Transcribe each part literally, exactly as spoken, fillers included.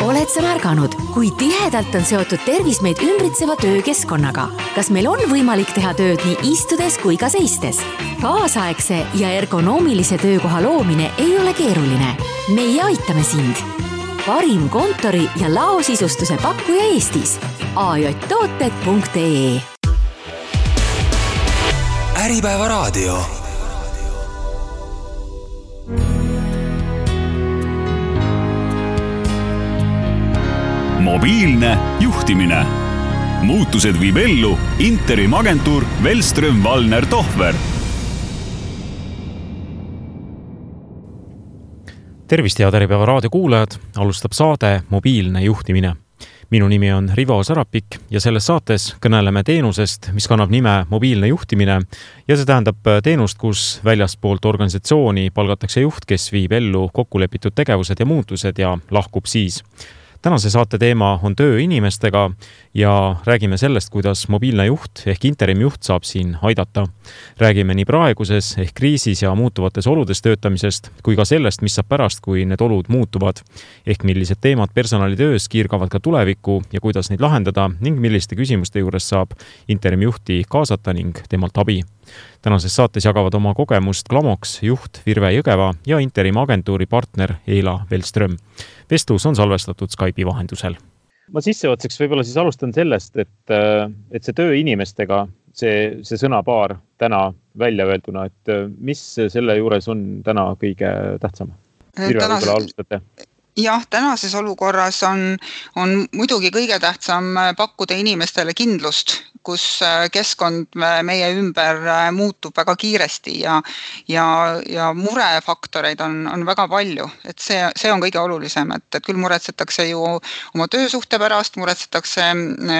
Oled sa märganud, kui tihedalt on seotud tervis meid ümbritseva töökeskkonnaga? Kas meil on võimalik teha tööd nii istudes kui ka seistes? Kaasaegse ja ergonoomilise töökoha loomine ei ole keeruline. Meie aitame sind. Parim kontori ja laosisustuse pakkuja Eestis. a j tooted punkt e e Äripäeva raadio. Mobiilne juhtimine. Muutused viib ellu Interim agentuur Velström Valner Tohver. Tervist, head Äripäeva raadio kuulajad, alustab saade Mobiilne juhtimine. Minu nimi on Rivo Sarapik ja selles saates kõneleme teenusest, mis kannab nime Mobiilne juhtimine ja see tähendab teenust, kus väljaspoolt organisatsiooni palgatakse juht, kes viib ellu kokkulepitud tegevused ja muutused ja lahkub siis. Tänase saate teema on töö inimestega ja räägime sellest, kuidas mobiilne juht ehk interim juht saab siin aidata. Räägime nii praeguses ehk kriisis ja muutuvates oludes töötamisest, kui ka sellest, mis saab pärast, kui need olud muutuvad, ehk millised teemad personalitöös kiirgavad ka tulevikku ja kuidas neid lahendada ning milliste küsimuste juures saab interim juhti kaasata ning temalt abi. Tänases saates jagavad oma kogemust Glamox juht Virve Jõgeva ja interim agentuuri partner Eila Velström. Vestlus on salvestatud Skype'i vahendusel. Ma sissejuhatuseks võib-olla siis alustan sellest, et, et see töö inimestega, see, see sõnapaar täna välja öelduna, et mis selle juures on täna kõige tähtsam? Virve, Tänas... võib-olla alustate. Jah, tänases olukorras on, on muidugi kõige tähtsam pakkuda inimestele kindlust, kus keskkond meie ümber muutub väga kiiresti ja, ja, ja murefaktoreid on, on väga palju. Et see, see on kõige olulisem, et, et küll muretsetakse ju oma töösuhte pärast, muretsetakse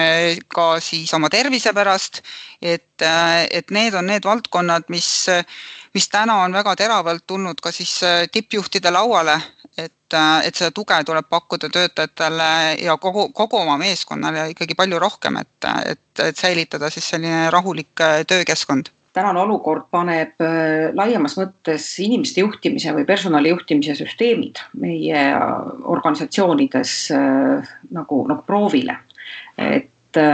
ka siis oma tervise pärast, et, et need on need valdkonnad, mis, mis täna on väga teravalt tulnud ka siis tippjuhtide lauale, et, et seda tuge tuleb pakkuda töötajatele ja kogu, kogu oma meeskonnale ikkagi palju rohkem, et, et, et säilitada siis selline rahulik töökeskkond. Tänane olukord paneb laiemas mõttes inimeste juhtimise või personali juhtimise süsteemid meie organisatsioonides nagu, nagu proovile. Et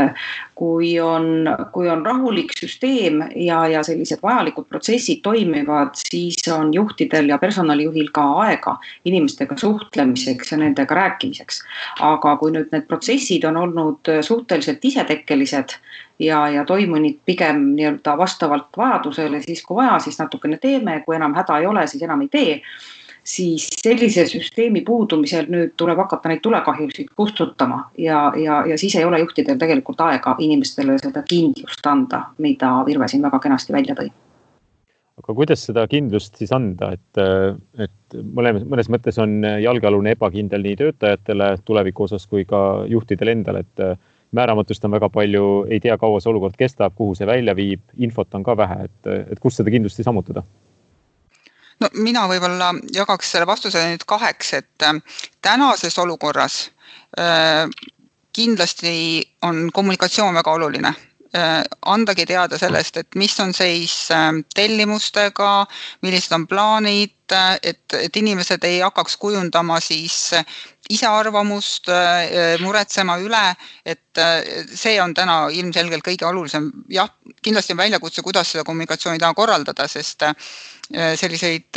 kui on, kui on rahulik süsteem ja, ja sellised vajalikud protsessid toimivad, siis on juhtidel ja personalijuhil ka aega inimestega suhtlemiseks ja nendega rääkimiseks. Aga kui nüüd need protsessid on olnud suhteliselt isetekkelised ja, ja toimunud pigem nii-öelda vastavalt vajadusele, siis kui vaja, siis natukene teeme, kui enam häda ei ole, siis enam ei tee. Siis sellise süsteemi puudumisel nüüd tuleb hakata neid tulekahjusid kustutama ja, ja, ja siis ei ole juhtidel tegelikult aega inimestele seda kindlust anda, mida Virve siin väga kenasti välja tõi. Aga kuidas seda kindlust siis anda, et, et mõnes, mõnes mõttes on jalgealune ebakindel nii töötajatele tuleviku osas kui ka juhtidel endal, et määramatust on väga palju, ei tea kaua see olukord kestab, kuhu see välja viib, infot on ka vähe, et, et kus seda kindlust siis ammutada? No, mina võib-olla jagaks selle vastuse nüüd kaheks, et tänases olukorras äh, kindlasti on kommunikatsioon väga oluline. Äh, andagi teada sellest, et mis on seis äh, tellimustega, millised on plaanid, et, et inimesed ei hakkaks kujundama siis ise arvamust, äh, muretsema üle, et äh, see on täna ilmselgelt kõige olulisem. Jah, kindlasti on väljakutse, kuidas seda kommunikatsiooni taha korraldada, sest äh, selliseid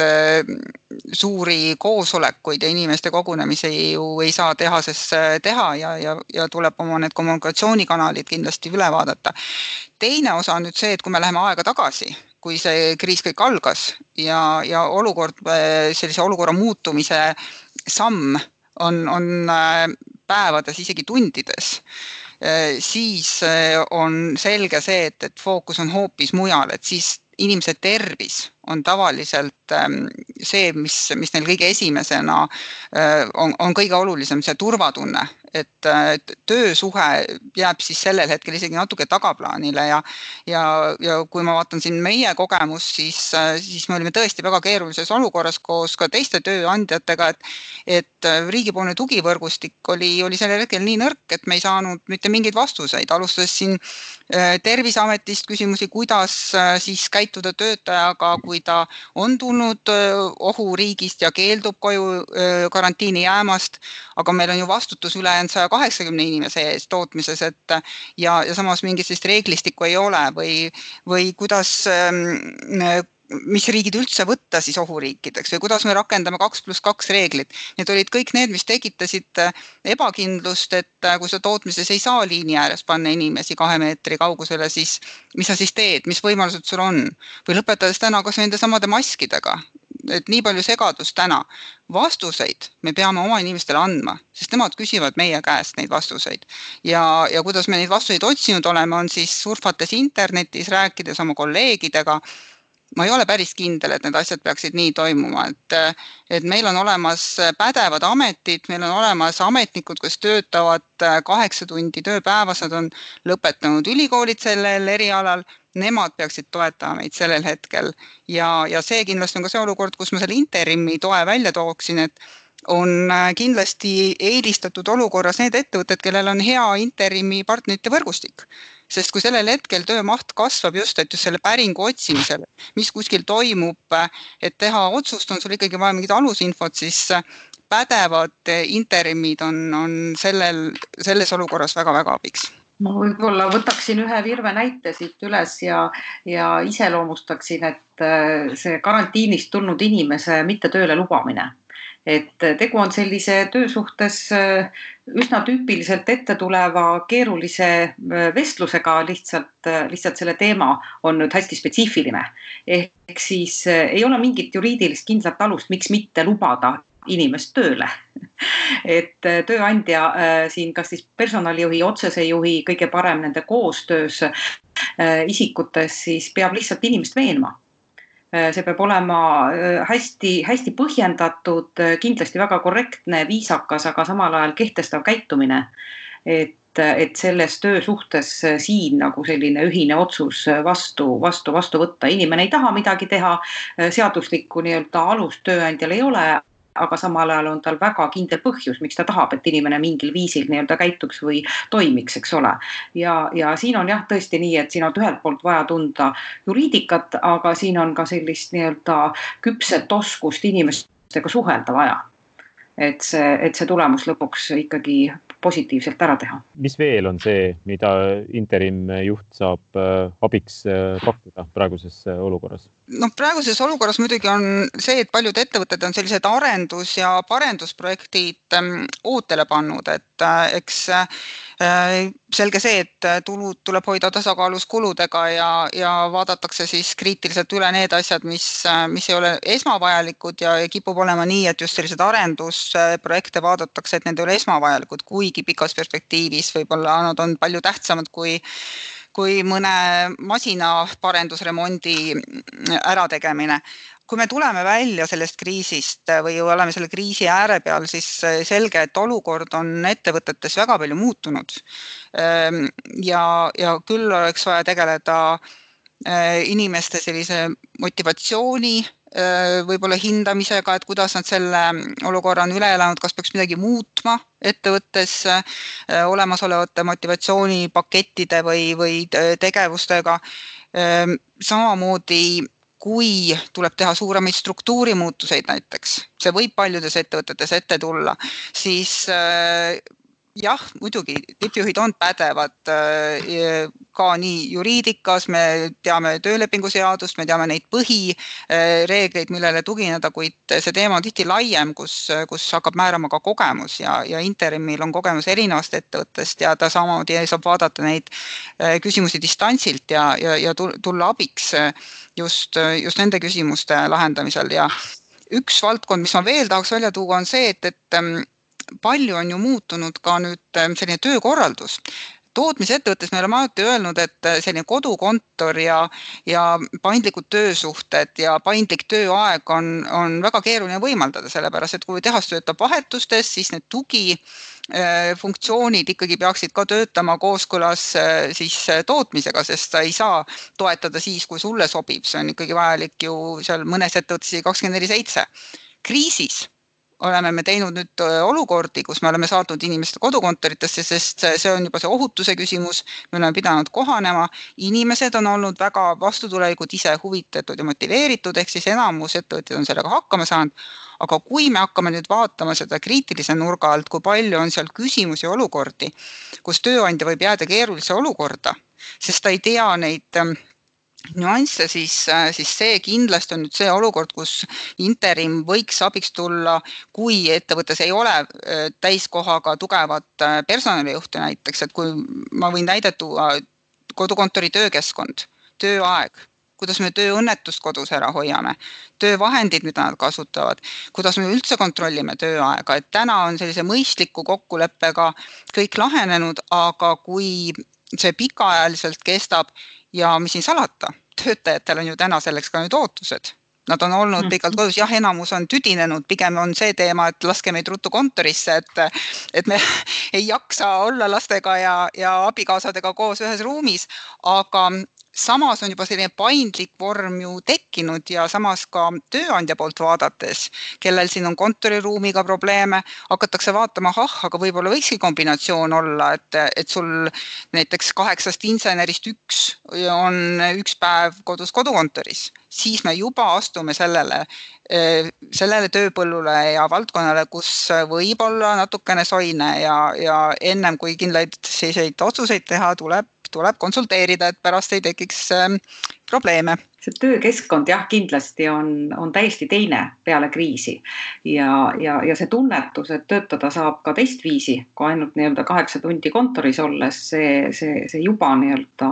suuri koosolekuid ja inimeste kogunemisi ju ei saa tehases teha ja, ja, ja tuleb oma need kommunikatsioonikanalid kindlasti üle vaadata. Teine osa on nüüd see, et kui me läheme aega tagasi, kui see kriis kõik algas ja, ja olukord, sellise olukorra muutumise samm on, on päevades, isegi tundides, siis on selge see, et, et fookus on hoopis mujal, et siis inimese tervis on tavaliselt see, mis, mis neil kõige esimesena on, on kõige olulisem, see turvatunne, et töösuhe jääb siis sellel hetkel isegi natuke tagaplaanile ja, ja, ja kui ma vaatan siin meie kogemus, siis, siis me olime tõesti väga keerulises olukorras koos ka teiste tööandjatega, et, et riigipoolne tugivõrgustik oli, oli sellel hetkel nii nõrk, et me ei saanud mitte mingeid vastuseid. Alustades siin Terviseametist küsimusi, kuidas siis käituda töötajaga, kui ta on tulnud ohuriigist ja keeldub koju karantiini jäämast, aga meil on ju vastutus ülejäänud saja kaheksakümne inimese ees tootmises, et ja, ja samas mingit sellist reeglistikku ei ole või, või kuidas mis riigid üldse võtta siis ohuriikideks või kuidas me rakendame kaks pluss kaks reeglit. Need olid kõik need, mis tekitasid ebakindlust, et kui sa tootmises ei saa liini ääres panna inimesi kahe meetri kaugusele, siis mis sa siis teed, mis võimalused sul on? Või lõpetades täna kas nende samade maskidega, et nii palju segadust täna. Vastuseid me peame oma inimestele andma, sest nemad küsivad meie käest neid vastuseid. Ja, ja kuidas me neid vastuseid otsinud oleme, on siis surfates internetis, rääkides oma kolleegidega. Ma ei ole päris kindel, et need asjad peaksid nii toimuma, et, et meil on olemas pädevad ametid, meil on olemas ametnikud, kes töötavad kaheksa tundi tööpäevas, nad on lõpetanud ülikoolid sellel erialal, nemad peaksid toetama meid sellel hetkel ja, ja see kindlasti on ka see olukord, kus ma selle interimi toe välja tooksin, et on kindlasti eelistatud olukorras need ettevõtted, kellel on hea interimi partnerite võrgustik. Sest kui sellel hetkel töömaht kasvab just, et just selle päringu otsimisel, mis kuskil toimub, et teha otsust, on sul ikkagi vaja mingit alusinfot, siis pädevad interimid on, on sellel, selles olukorras väga-väga abiks. Ma võib-olla võtaksin ühe virve näite siit üles ja, ja iseloomustaksin, et see karantiinist tulnud inimese mitte tööle lubamine. Et tegu on sellise töösuhtes üsna tüüpiliselt ette tuleva keerulise vestlusega, lihtsalt, lihtsalt selle teema on nüüd hästi spetsiifiline. Ehk siis ei ole mingit juriidilist kindlat alust, miks mitte lubada inimest tööle. Et tööandja siin kas siis personalijuhi, otsese juhi, kõige parem nende koostöös isikutes, siis peab lihtsalt inimest veenma. See peab olema hästi, hästi põhjendatud, kindlasti väga korrektne, viisakas, aga samal ajal kehtestav käitumine, et, et selles töösuhtes siin nagu selline ühine otsus vastu, vastu, vastu võtta. Inimene ei taha midagi teha, seaduslikku nii-öelda alust tööandjal ei ole, aga samal ajal on tal väga kindel põhjus, miks ta tahab, et inimene mingil viisil nii-öelda käituks või toimiks, eks ole. Ja, ja siin on jah tõesti nii, et siin on ühelt poolt vaja tunda juriidikat, aga siin on ka sellist nii-öelda küpset oskust inimestega suhelda vaja. Et see, et see tulemus lõpuks ikkagi positiivselt ära teha. Mis veel on see, mida interim juht saab abiks pakkuda praeguses olukorras? No praeguses olukorras muidugi on see, et paljud ettevõtted on sellised arendus- ja parendusprojektid ootele pannud, et eks selge see, et tulud tuleb hoida tasakaalus kuludega ja, ja vaadatakse siis kriitiliselt üle need asjad, mis, mis ei ole esmavajalikud ja kipub olema nii, et just sellised arendusprojekte vaadatakse, et need ei ole esmavajalikud, kuigi pikas perspektiivis võib-olla nad on palju tähtsamad kui kui mõne masina parendusremondi ärategemine. Kui me tuleme välja sellest kriisist või oleme selle kriisi ääre peal, siis selge, et olukord on ettevõtetes väga palju muutunud. Ja, ja küll oleks vaja tegeleda inimeste sellise motivatsiooni võib-olla hindamisega, et kuidas nad selle olukorra on üle elanud, kas peaks midagi muutma ettevõttes olemasolevate motivatsioonipakettide või, või tegevustega. Samamoodi, kui tuleb teha suuremaid struktuurimuutuseid näiteks, see võib paljudes ettevõtetes ette tulla, siis jah, muidugi, tippjuhid on pädevad ka nii juriidikas, me teame töölepingu seadust, me teame neid põhireegleid, millele tugineda, kuid see teema on tihti laiem, kus, kus hakkab määrama ka kogemus ja, ja interimil on kogemus erinevast ettevõttest ja ta samamoodi saab vaadata neid küsimusi distantsilt ja, ja, ja tulla abiks just, just nende küsimuste lahendamisel. Ja üks valdkond, mis ma veel tahaks välja tuua, on see, et, et palju on ju muutunud ka nüüd selline töökorraldus. tootmisettevõttes me oleme alati öelnud, et selline kodukontor ja, ja paindlikud töösuhted ja paindlik tööaeg on, on väga keeruline võimaldada, sellepärast, et kui tehas töötab vahetustes, siis need tugi funktsioonid ikkagi peaksid ka töötama kooskõlas siis tootmisega, sest ta ei saa toetada siis, kui sulle sobib. See on ikkagi vajalik ju seal mõnes ettevõttes kakskümmend neli seitse. Kriisis oleme me teinud nüüd olukordi, kus me oleme saatnud inimeste kodukontoritesse, sest see on juba see ohutuse küsimus, me oleme pidanud kohanema. Inimesed on olnud väga vastutulelikud, ise huvitatud ja motiveeritud, ehk siis enamus ettevõtjad on sellega hakkama saanud. Aga kui me hakkame nüüd vaatama seda kriitilise nurga alt, kui palju on seal küsimusi ja olukordi, kus tööandja võib jääda keerulise olukorda, sest ta ei tea neid nüansse, siis, siis see kindlasti on nüüd see olukord, kus interim võiks abiks tulla, kui ettevõttes ei ole täiskohaga tugevat personalijuhti näiteks, et kui ma võin näidet tuua kodukontori töökeskkond, tööaeg, kuidas me tööõnnetust kodus ära hoiame, töövahendid, mida nad kasutavad, kuidas me üldse kontrollime tööaega, et täna on sellise mõistliku kokkuleppega kõik lahenenud, aga kui see pikaajaliselt kestab ja mis siin salata, töötajatel on ju täna selleks ka nüüd ootused. Nad on olnud pikalt kodus, jah, enamus on tüdinenud, pigem on see teema, et laske meid ruttu kontorisse, et, et me ei jaksa olla lastega ja, ja abikaasadega koos ühes ruumis, aga samas on juba selline paindlik vorm ju tekkinud ja samas ka tööandja poolt vaadates, kellel siin on kontoriruumiga probleeme, hakatakse vaatama, ah, aga võib-olla võikski kombinatsioon olla, et, et sul näiteks kaheksast insenerist üks on üks päev kodus kodukontoris. Siis me juba astume sellele, sellele tööpõllule ja valdkonnale, kus võib olla natukene soine ja, ja ennem kui kindlaid selliseid otsuseid teha, tuleb tuleb konsulteerida, et pärast ei tekiks probleeme. See töökeskkond jah, kindlasti on, on täiesti teine peale kriisi ja, ja, ja see tunnetus, et töötada saab ka teist viisi, kui ainult nii-öelda kaheksa tundi kontoris olles, see, see, see juba nii-öelda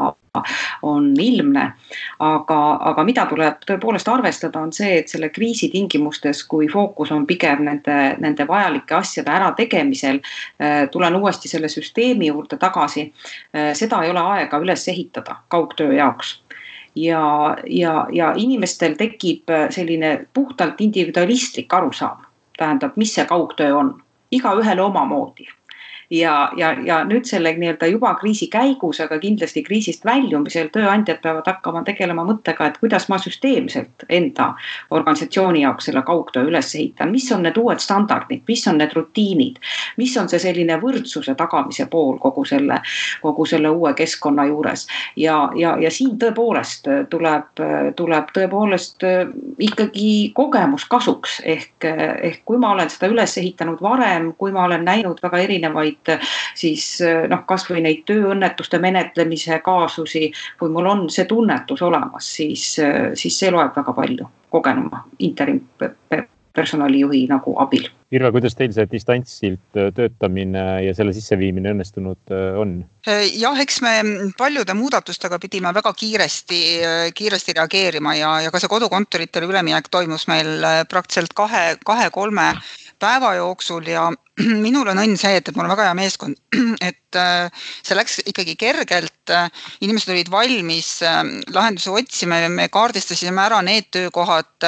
on ilmne, aga, aga mida tuleb tõepoolest arvestada on see, et selle kriisi tingimustes, kui fookus on pigem nende, nende vajalike asjade ära tegemisel, tulen uuesti selle süsteemi juurde tagasi, seda ei ole aega üles ehitada kaugtöö jaoks. Ja, ja, ja inimestel tekib selline puhtalt individualistlik arusaam, tähendab, mis see kaugtöö on, iga ühele omamoodi. Ja, ja, ja nüüd selle nii-öelda juba kriisi käigus, aga kindlasti kriisist väljumisel tööandjad peavad hakkama tegelema mõttega, et kuidas ma süsteemselt enda organisatsiooni jaoks selle kaugtöö üles ehitan, mis on need uued standardid, mis on need rutiinid, mis on see selline võrdsuse tagamise pool kogu selle, kogu selle uue keskkonna juures. Ja, ja, ja siin tõepoolest tuleb, tuleb tõepoolest ikkagi kogemus kasuks, ehk, ehk kui ma olen seda üles ehitanud varem, kui ma olen näinud väga erinevaid siis noh, kas või neid tööõnnetuste menetlemise kaasusi, kui mul on see tunnetus olemas, siis, siis see loeb väga palju kogenuma interim personalijuhi nagu abil. Irve, kuidas teil see distantsilt töötamine ja selle sisseviimine õnnestunud on? Jah, eks me paljude muudatustega pidime väga kiiresti, kiiresti reageerima ja, ja ka see kodukontoritele üleminek toimus meil praktiliselt kahe, kahe, kolme päeva jooksul ja minul on õnn see, et mul on väga hea meeskond, et see läks ikkagi kergelt, inimesed olid valmis lahenduse otsima ja me kaardistasime ära need töökohad,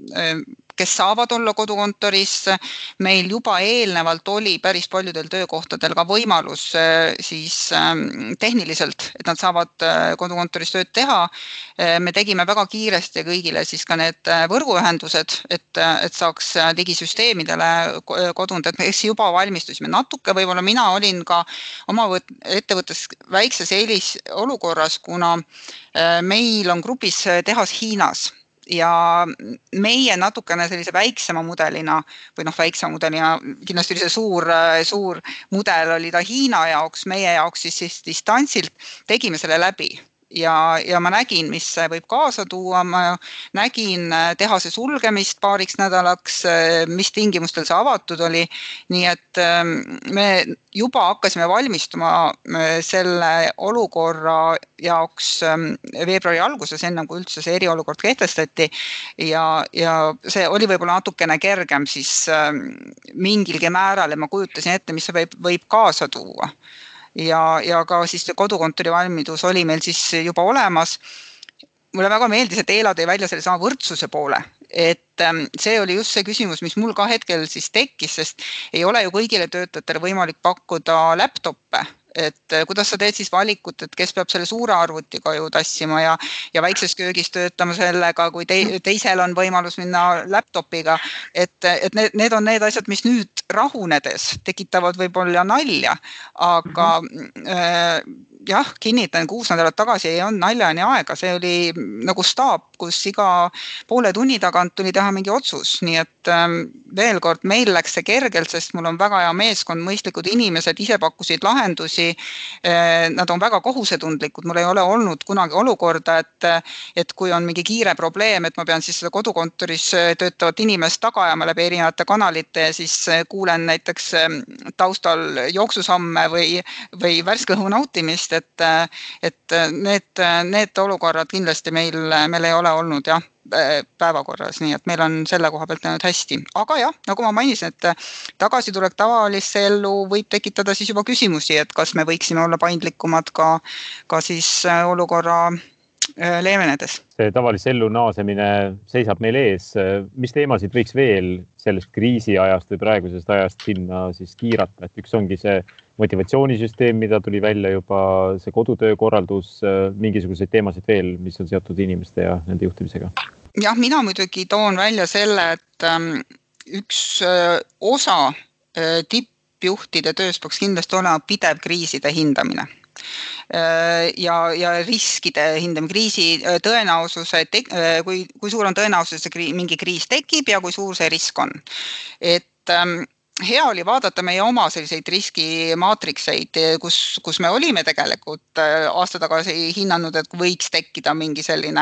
kes saavad olla kodukontoris. Meil juba eelnevalt oli päris paljudel töökohtadel ka võimalus siis tehniliselt, et nad saavad kodukontoris tööd teha. Me tegime väga kiiresti kõigile siis ka need võrguühendused, et, et saaks digisüsteemidele kodunud, et me juba valmistusime natuke, võib-olla mina olin ka oma ettevõttes väikses eelis olukorras, kuna meil on grupis tehas Hiinas. Ja meie natukene sellise väiksema mudelina või noh, väiksema mudelina, kindlasti oli see suur, suur mudel oli ta Hiina jaoks, meie jaoks siis, siis distantsilt tegime selle läbi. Ja, ja ma nägin, mis see võib kaasa tuua, ma nägin tehase sulgemist paariks nädalaks, mis tingimustel see avatud oli, nii et me juba hakkasime valmistuma selle olukorra jaoks veebruari alguses, enne kui üldse see eriolukord kehtestati ja, ja see oli võib-olla natukene kergem siis mingilgi määral ja ma kujutasin ette, mis see võib, võib kaasa tuua. ja, ja ka siis kodukontori valmidus oli meil siis juba olemas. Mulle väga meeldis, et Eela tõi välja selle sama võrdsuse poole, et see oli just see küsimus, mis mul ka hetkel siis tekkis, sest ei ole ju kõigile töötajatele võimalik pakkuda laptoppe, et kuidas sa teed siis valikut, et kes peab selle suure arvutiga ju tassima ja, ja väikses köögis töötama sellega, kui te, teisel on võimalus minna laptopiga, et, et need, need on need asjad, mis nüüd rahunedes tekitavad võib-olla nalja, aga mm-hmm. äh, jah, kinnitan, kuus nädalat tagasi ei olnud naljani aega, see oli nagu staap, kus iga poole tunni tagant tuli teha mingi otsus, nii et ähm, veel kord, meil läks see kergelt, sest mul on väga hea meeskond, mõistlikud inimesed, ise pakkusid lahendusi, äh, nad on väga kohusetundlikud, mul ei ole olnud kunagi olukorda, et, et kui on mingi kiire probleem, et ma pean siis seda kodukontoris töötavat inimest taga ajama läbi erinevate kanalite ja siis kuulen näiteks taustal jooksusamme või, või värske õhu nautimist, et, et need, need olukorrad kindlasti meil, meil ei ole olnud jah, päevakorras, nii et meil on selle koha pealt näinud hästi. Aga jah, nagu ma mainisin, et tagasitulek tavalisse ellu võib tekitada siis juba küsimusi, et kas me võiksime olla paindlikumad ka, ka siis olukorra leevenedes. See tavalise ellu naasemine seisab meil ees. Mis teemasid võiks veel sellest kriisi ajast või praegusest ajast sinna siis kiirata? Et üks ongi see motivatsioonisüsteem, mida tuli välja juba, see kodutöö korraldus, mingisuguseid teemasid veel, mis on seotud inimeste ja nende juhtimisega? Jah, mina muidugi toon välja selle, et üks osa tippjuhtide töös peaks kindlasti olema pidev kriiside hindamine. Ja, ja riskide hindamine, kriisi tõenäosuse, kui, kui suur on tõenäosus, et mingi kriis tekib ja kui suur see risk on. Et hea oli vaadata meie oma selliseid riskimaatrikseid, kus, kus me olime tegelikult aasta tagasi hinnanud, et võiks tekkida mingi selline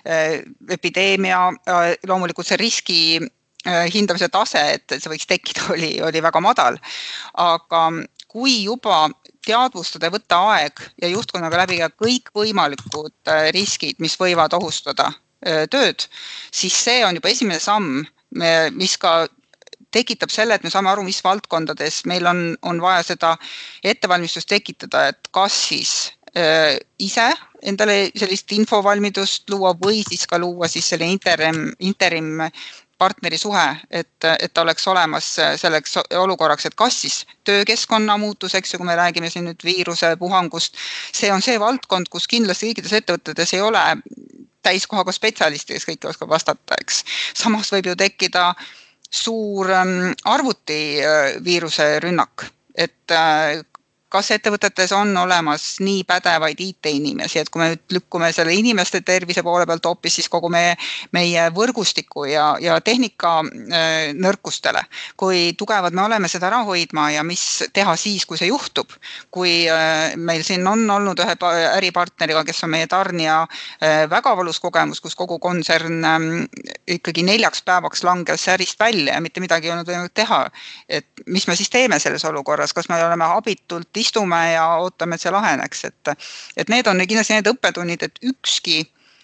epideemia, loomulikult see riski hindamise tase, et see võiks tekkida, oli, oli väga madal. Aga kui juba teadvustada ja võtta aeg ja juhtkonnaga läbi ja kõik võimalikud riskid, mis võivad ohustada tööd, siis see on juba esimene samm, mis ka tekitab selle, et me saame aru, mis valdkondades meil on, on vaja seda ettevalmistust tekitada, et kas siis äh, ise endale sellist infovalmidust luua või siis ka luua siis selle interim, interim partneri suhe, et, et oleks olemas selleks olukorraks, et kas siis töökeskkonna muutuseks ja kui me räägime siin nüüd viiruse puhangust, see on see valdkond, kus kindlasti kõikides ettevõtetes ei ole täiskohaga spetsialisti, kes kõike oskab vastata, eks. Samas võib ju tekkida suur arvuti viiruse rünnak, et kas ettevõtetes on olemas nii pädevaid I T-inimesi, et kui me nüüd lükkume selle inimeste tervise poole pealt hoopis siis kogu meie, meie võrgustiku ja, ja tehnika äh, nõrkustele, kui tugevad me oleme seda ära hoidma ja mis teha siis, kui see juhtub, kui äh, meil siin on olnud ühe äripartneriga, kes on meie tarnija äh, väga valus kogemus, kus kogu kontsern äh, ikkagi neljaks päevaks langes ärist välja ja mitte midagi ei olnud võimalik teha, et mis me siis teeme selles olukorras, kas me oleme abitult istume ja ootame, et see laheneks. Et, et need on kindlasti need õppetunnid, et ükski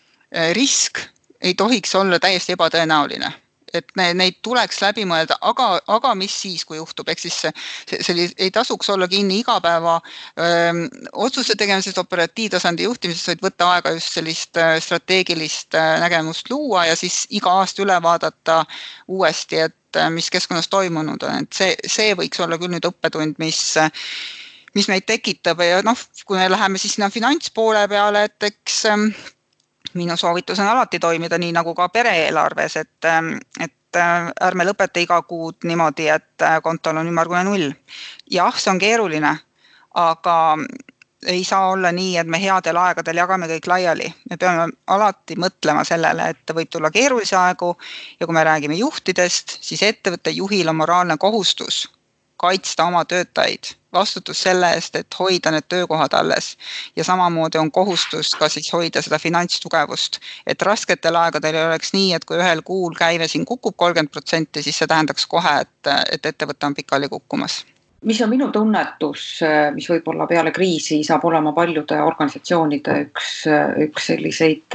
risk ei tohiks olla täiesti ebatõenäoline. Et ne, neid tuleks läbi mõelda, aga, aga mis siis, kui juhtub? Ehk siis see, see ei tasuks olla kinni iga päeva öö, otsuste tegemisest, operatiivtasandi juhtimisest, vaid võtta aega just sellist strateegilist nägemust luua ja siis iga aasta üle vaadata uuesti, et mis keskkonnas toimunud on. Et see, see võiks olla küll nüüd õppetund, mis mis meid tekitab ja noh, kui me läheme siis sinna finantspoole peale, et eks minu soovitus on alati toimida nii nagu ka pereeelarves, et, et ärme lõpeta iga kuud niimoodi, et kontol on ümmargune null. Jah, see on keeruline, aga ei saa olla nii, et me headel aegadel jagame kõik laiali. Me peame alati mõtlema sellele, et võib tulla keerulisi aegu ja kui me räägime juhtidest, siis ettevõtte juhil on moraalne kohustus kaitsta oma töötajaid, vastutus selle eest, et hoida need töökohad alles ja samamoodi on kohustus ka siis hoida seda finantstugevust, et rasketel aegadel ei oleks nii, et kui ühel kuul käive siin kukub kolmkümmend protsenti, siis see tähendaks kohe, et, et ettevõte on pikali kukkumas. Mis on minu tunnetus, mis võib-olla peale kriisi saab olema paljude organisatsioonide üks, üks selliseid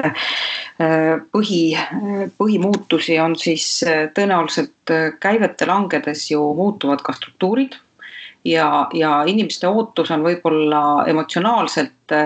põhi, põhimuutusi on siis tõenäoliselt käivete langedes ju muutuvad ka struktuurid ja, ja inimeste ootus on võib-olla emotsionaalselt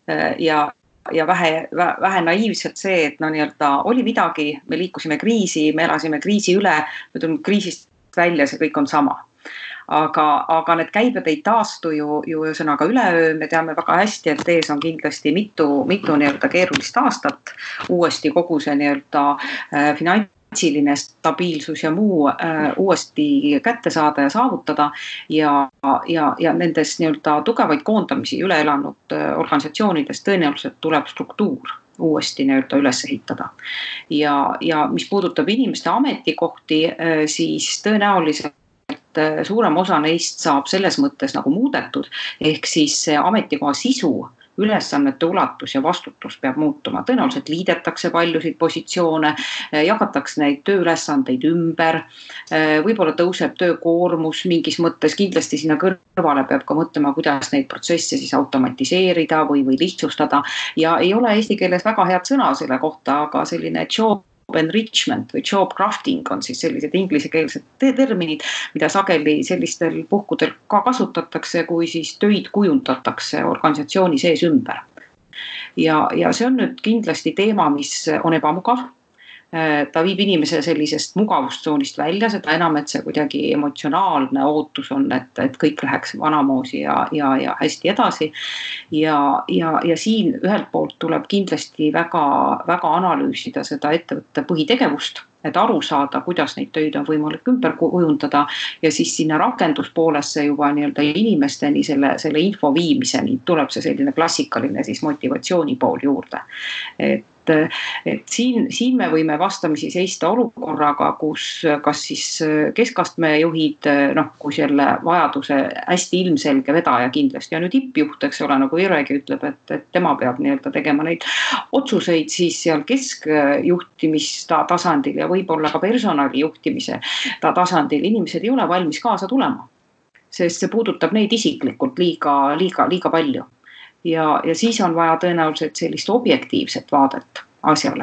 ja ja vähe, vähe naiivselt see, et no nii-öelda oli midagi, me liikusime kriisi, me elasime kriisi üle, me tulime kriisist välja, see kõik on sama. Aga, aga need käibed ei taastu ju, ju sõnaga üleöö, me teame väga hästi, et ees on kindlasti mitu, mitu nii-öelda keerulist aastat, uuesti kogu see nii-öelda äh, finantsiline stabiilsus ja muu äh, uuesti kätte saada ja saavutada ja, ja, ja nendes nii-öelda tugevaid koondamisi üle elanud äh, organisatsioonides tõenäoliselt tuleb struktuur uuesti nii-öelda üles ehitada. Ja, ja mis puudutab inimeste ametikohti, äh, siis tõenäoliselt suurem osa neist saab selles mõttes nagu muudetud, ehk siis ametikoha sisu, ülesannete ulatus ja vastutus peab muutuma. Tõenäoliselt liidetakse paljusid positsioone, jagatakse neid tööülesandeid ümber, võib-olla tõuseb töökoormus mingis mõttes, kindlasti sinna kõrvale peab ka mõtlema, kuidas neid protsesse siis automatiseerida või, või lihtsustada ja ei ole eesti keeles väga head sõna selle kohta, aga selline job enrichment või job crafting on siis sellised inglisekeelsed terminid, mida sageli sellistel puhkudel ka kasutatakse, kui siis töid kujundatakse organisatsiooni sees ümber. Ja, ja see on nüüd kindlasti teema, mis on ebamugav. Ta viib inimese sellisest mugavustsoonist välja, seda enam, et see kuidagi emotsionaalne ootus on, et, et kõik läheks vanamoosi ja, ja, ja hästi edasi. Ja, ja, ja siin ühelt poolt tuleb kindlasti väga, väga analüüsida seda ettevõtte põhitegevust, et aru saada, kuidas neid töid on võimalik ümber kujundada ja siis sinna rakenduspoolesse juba nii-öelda inimesteni selle, selle info viimiseni tuleb see selline klassikaline siis motivatsiooni pool juurde. Et et siin, siin me võime vastamisi seista olukorraga, kus kas siis keskastme juhid, noh, kui selle vajaduse hästi ilmselge vedaja kindlasti on ju tippjuht, eks ole, nagu Iregi ütleb, et, et tema peab nii-öelda tegema neid otsuseid siis seal keskjuhtimista tasandil ja võib-olla ka personali juhtimise tasandil inimesed ei ole valmis kaasa tulema, sest see puudutab neid isiklikult liiga, liiga, liiga palju. Ja, ja siis on vaja tõenäoliselt sellist objektiivset vaadet asjale,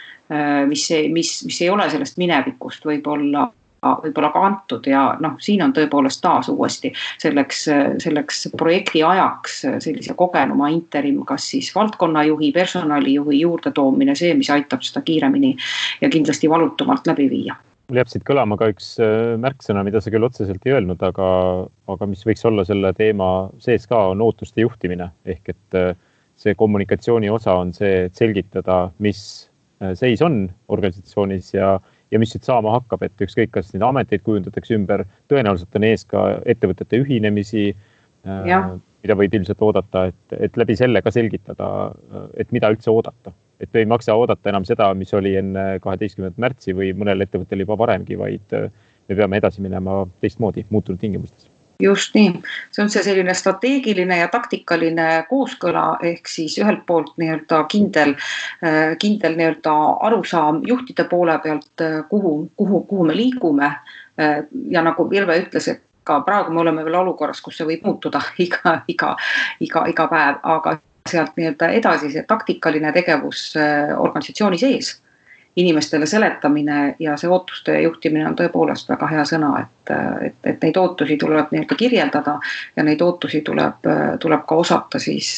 mis, mis, mis ei ole sellest minevikust võib-olla, võib-olla kantud ja noh, siin on tõepoolest taas uuesti selleks, selleks projekti ajaks sellise kogenuma interim, kas siis valdkonnajuhi, personalijuhi juurde toomine, see, mis aitab seda kiiremini ja kindlasti valutumalt läbi viia. Mul jääb siit kõlama ka üks märksõna, mida sa küll otseselt ei öelnud, aga, aga mis võiks olla selle teema sees ka, on ootuste juhtimine. Ehk et see kommunikatsiooni osa on see, et selgitada, mis seis on organisatsioonis ja, ja mis siit saama hakkab. Et ükskõik, kas neid ameteid kujundatakse ümber, tõenäoliselt on ees ka ettevõtete ühinemisi, ja. mida võib ilmselt oodata, et, et läbi selle ka selgitada, et mida üldse oodata. Et ei maksa oodata enam seda, mis oli enne kaheteistkümnendat märtsi või mõnel ettevõttel juba varemgi, vaid me peame edasi minema teistmoodi muutunud tingimustes. Just nii. See on see selline strateegiline ja taktikaline kooskõla, ehk siis ühelt poolt nii-öelda kindel, kindel nii-öelda arusaam juhtide poole pealt, kuhu, kuhu, kuhu me liigume. Ja nagu Virve ütles, et ka praegu me oleme veel olukorras, kus see võib muutuda iga, iga, iga, iga päev, aga sealt nii-öelda edasi see taktikaline tegevus organisatsiooni sees, inimestele seletamine ja see ootuste juhtimine on tõepoolest väga hea sõna, et, et, et neid ootusi tuleb nii-öelda kirjeldada ja neid ootusi tuleb, tuleb ka osata siis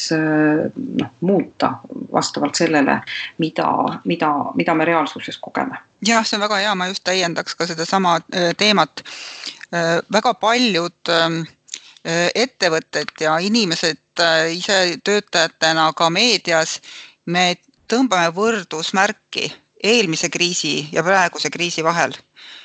no, muuta vastavalt sellele, mida, mida, mida me reaalsuses kogeme. Jah, see on väga hea, ma just täiendaks ka seda sama teemat. Väga paljud ettevõtted ja inimesed ise töötajatena ka meedias, me tõmbame võrdusmärki eelmise kriisi ja praeguse kriisi vahel,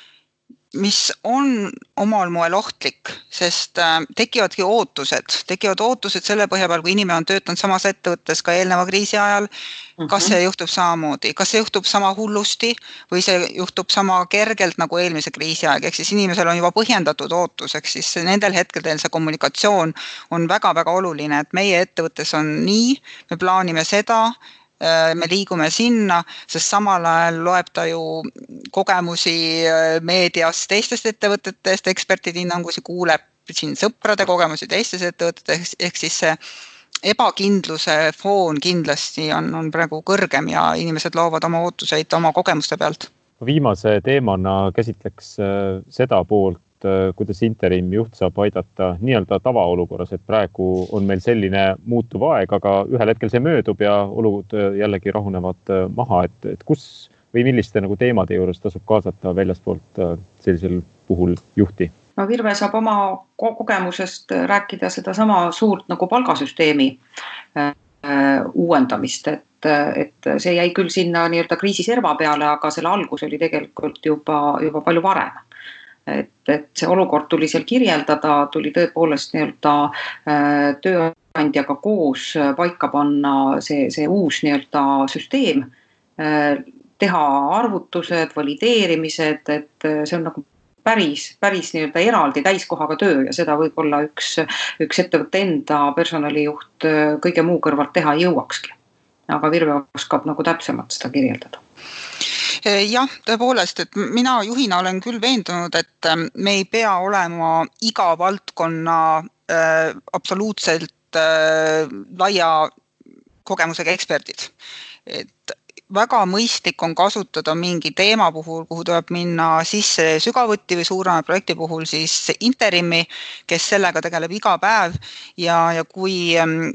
mis on omal moel ohtlik, sest tekivadki ootused, tekivad ootused selle põhja peal, kui inimene on töötanud samas ettevõttes ka eelneva kriisi ajal, kas see juhtub samamoodi, kas see juhtub sama hullusti või see juhtub sama kergelt nagu eelmise kriisi aeg, ehk siis inimesel on juba põhjendatud ootus, ehk siis nendel hetkedel see kommunikatsioon on väga-väga oluline, et meie ettevõttes on nii, me plaanime seda, me liigume sinna, sest samal ajal loeb ta ju kogemusi meedias teistest ettevõtetest, ekspertide hinnangusi kuuleb siin sõprade kogemusi teistes ettevõtetes, ehk siis see ebakindluse foon kindlasti on, on praegu kõrgem ja inimesed loovad oma ootuseid oma kogemuste pealt. Viimase teemana käsitleks seda poolt, kuidas interim juht saab aidata nii-öelda tavaolukorras, et praegu on meil selline muutuv aeg, aga ühel hetkel see möödub ja olud jällegi rahunevad maha, et, et kus või milliste nagu teemade juures tasub kaasata väljaspoolt sellisel puhul juhti? No Virve saab oma kogemusest rääkida seda sama suurt nagu palgasüsteemi äh, uuendamist, et, et see jäi küll sinna nii-öelda kriisiserva peale, aga selle algus oli tegelikult juba, juba palju varem. Et, et see olukord tuli seal kirjeldada, tuli tõepoolest nii-öelda äh, tööandjaga koos paika panna see, see uus nii-öelda süsteem, äh, teha arvutused, valideerimised, et see on nagu päris, päris nii-öelda eraldi täiskohaga töö ja seda võib-olla üks, üks ettevõtte enda personalijuht kõige muu kõrvalt teha ei jõuakski. Aga Virve oskab nagu täpsemalt seda kirjeldada. Jah, tõepoolest, et mina juhina olen küll veendunud, et me ei pea olema iga valdkonna äh, absoluutselt äh, laia kogemusega eksperdid. Et väga mõistlik on kasutada mingi teema puhul, kuhu tuleb minna sisse sügavuti või suurema projekti puhul siis interimi, kes sellega tegeleb iga päev ja, ja kui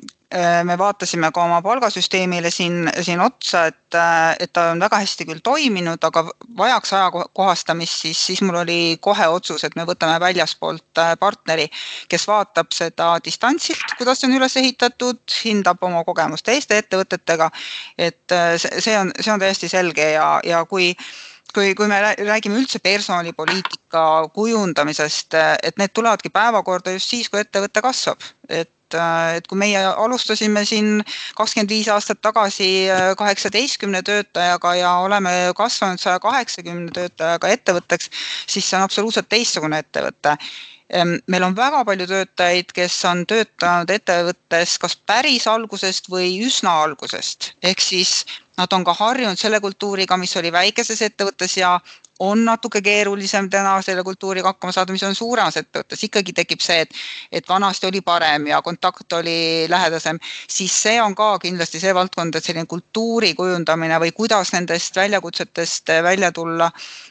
me vaatasime ka oma palgasüsteemile siin, siin otsa, et, et ta on väga hästi küll toiminud, aga vajaks ajakohastamist, siis, siis mul oli kohe otsus, et me võtame väljaspoolt partneri, kes vaatab seda distantsilt, kuidas see on üles ehitatud, hindab oma kogemust teiste ettevõtetega, et see on, see on täiesti selge ja, ja kui Kui, kui me räägime üldse personalipoliitika kujundamisest, et need tulevadki päevakorda just siis, kui ettevõte kasvab. Et, et kui meie alustasime siin kakskümmend viis aastat tagasi kaheksateistkümne töötajaga ja oleme kasvanud saja kaheksakümne töötajaga ettevõtteks, siis see on absoluutselt teistsugune ettevõte. Meil on väga palju töötajaid, kes on töötanud ettevõttes kas päris algusest või üsna algusest. Ehk siis nad on ka harjunud selle kultuuriga, mis oli väikeses ettevõttes ja on natuke keerulisem täna selle kultuuriga hakkama saada, mis on suuremas ettevõttes. Ikkagi tekib see, et, et vanasti oli parem ja kontakt oli lähedasem. Siis see on ka kindlasti see valdkond, et selline kultuuri kujundamine või kuidas nendest väljakutsetest välja tulla,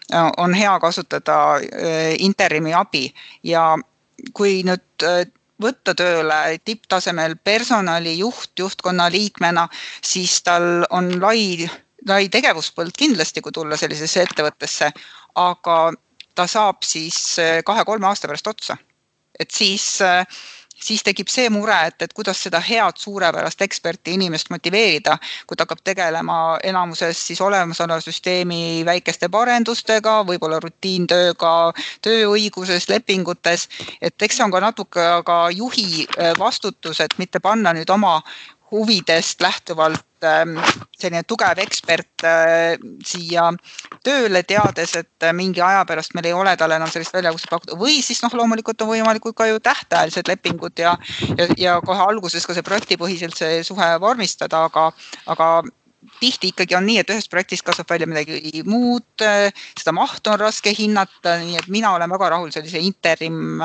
on hea kasutada interimi abi. Ja kui nüüd võtta tööle tipptasemel personalijuht juhtkonna liikmena, siis tal on lai, lai tegevuspõld kindlasti, kui tulla sellisesse ettevõttesse, aga ta saab siis kahe-kolme aasta pärast otsa. Et siis, siis tekib see mure, et, et kuidas seda head suurepärast eksperti inimest motiveerida, kui ta hakkab tegelema enamuses siis olemasoleva süsteemi väikeste parendustega, võib-olla rutiintööga, tööõiguses, lepingutes, et eks see on ka natuke ka juhi vastutus, et mitte panna nüüd oma huvidest lähtuvalt selline tugev ekspert siia tööle teades, et mingi aja pärast meil ei ole talle enam sellist väljakutset pakkuda. Või siis noh, loomulikult on võimalikud ka ju tähtajalised lepingud ja, ja, ja kohe alguses ka see projektipõhiselt see suhe vormistada, aga, aga tihti ikkagi on nii, et ühest projektist kasvab välja midagi muud, seda mahtu on raske hinnata, nii et mina olen väga rahul sellise interim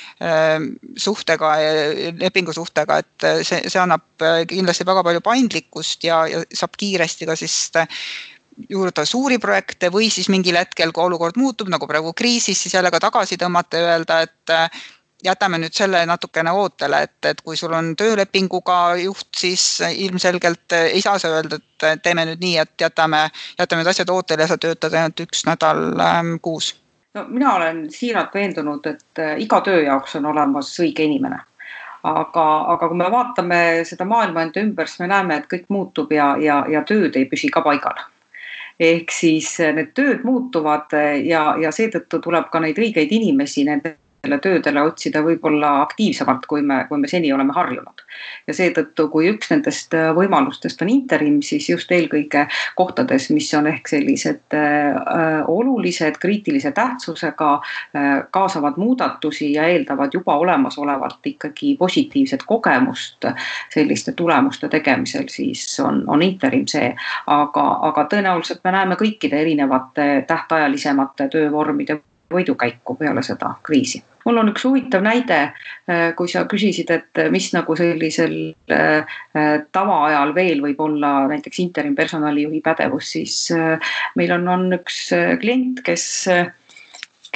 suhtega, lepingu suhtega, et see, see annab kindlasti väga palju paindlikkust ja, ja saab kiiresti ka siis juurde suuri projekte või siis mingil hetkel, kui olukord muutub, nagu praegu kriisis, siis jälle ka tagasi tõmmata ja öelda, et jätame nüüd selle natukene ootele, et, et kui sul on töölepinguga juht, siis ilmselgelt ei saa sa öelda, et teeme nüüd nii, et jätame, jätame nüüd asjad ootele ja sa töötad ainult üks nädal ähm, kuus. No, mina olen siiralt veendunud, et iga töö jaoks on olemas õige inimene. Aga, aga kui me vaatame seda maailma enda ümber, siis me näeme, et kõik muutub ja, ja, ja tööd ei püsi ka paigal. Ehk siis need tööd muutuvad ja, ja seetõttu tuleb ka neid õigeid inimesi nende töödele otsida võib-olla aktiivsemalt, kui me, kui me seni oleme harjunud. Ja seetõttu, kui üks nendest võimalustest on interim, siis just eelkõige kohtades, mis on ehk sellised äh, olulised, kriitilise tähtsusega, äh, kaasavad muudatusi ja eeldavad juba olemasolevalt ikkagi positiivset kogemust selliste tulemuste tegemisel, siis on, on interim see. Aga, aga tõenäoliselt me näeme kõikide erinevate tähtajalisemate töövormide võidukäiku peale seda kriisi. Mul on üks huvitav näide, kui sa küsisid, et mis nagu sellisel tavaajal veel võib olla näiteks interim personalijuhi pädevus, siis meil on, on üks klient, kes,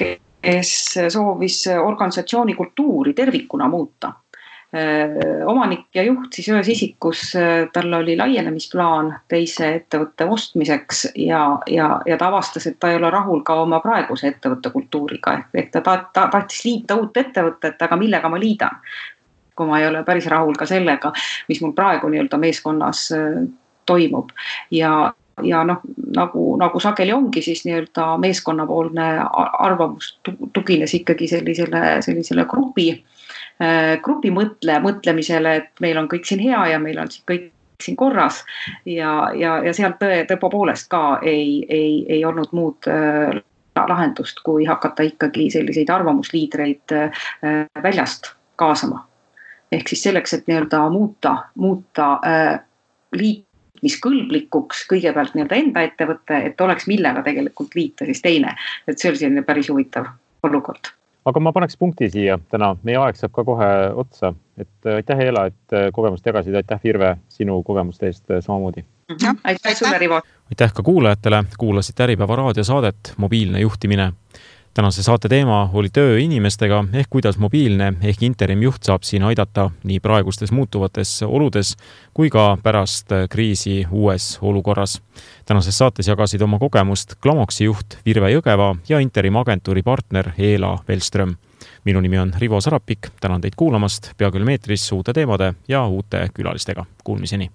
kes soovis organisatsiooni kultuuri tervikuna muuta. Omanik ja juht siis ühes isikus, tal oli laienemisplaan teise ettevõtte ostmiseks ja, ja, ja ta avastas, et ta ei ole rahul ka oma praeguse ettevõtte kultuuriga. Ehk ta, ta, ta tahtis liita uut ettevõtet, aga millega ma liidan, kui ma ei ole päris rahul ka sellega, mis mul praegu nii-öelda meeskonnas toimub. Ja, ja noh, nagu, nagu sageli ongi, siis nii-öelda meeskonnapoolne arvamus tugines ikkagi sellisele, sellisele grupi grupi mõtle, mõtlemisele, et meil on kõik siin hea ja meil on kõik siin korras ja, ja, ja sealt tõe, tõepoolest ka ei, ei, ei olnud muud äh, lahendust, kui hakata ikkagi selliseid arvamusliidreid äh, väljast kaasama. Ehk siis selleks, et nii-öelda muuta, muuta äh, liitmiskõlblikuks kõigepealt nii-öelda enda ettevõtte, et oleks millega tegelikult liita siis teine. Et see oli selline päris huvitav olukord. Aga ma paneks punkti siia täna. Meie aeg saab ka kohe otsa. Et aitäh, Eela, et kogemust jagasid. Aitäh, Virve, sinu kogemuste eest samamoodi. Mm-hmm. Aitäh sulle, Rivo. Aitäh ka kuulajatele. Kuulasite Äripäeva raadiosaadet Mobiilne juhtimine. Tänase saate teema oli töö inimestega ehk kuidas mobiilne ehk interim juht saab siin aidata nii praegustes muutuvates oludes kui ka pärast kriisi uues olukorras. Tänases saates jagasid oma kogemust Glamoxi juht Virve Jõgeva ja interim agentuuri partner Eela Velström. Minu nimi on Rivo Sarapik. Tänan teid kuulamast. Pea küll meetris uute teemade ja uute külalistega. Kuulmiseni.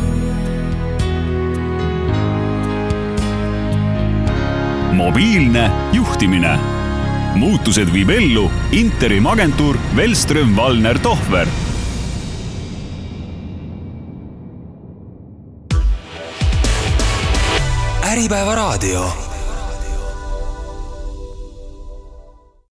Mobiilne juhtimine. Muutused viib ellu interim agentuur Velström Valner Tohver. Äripäeva raadio.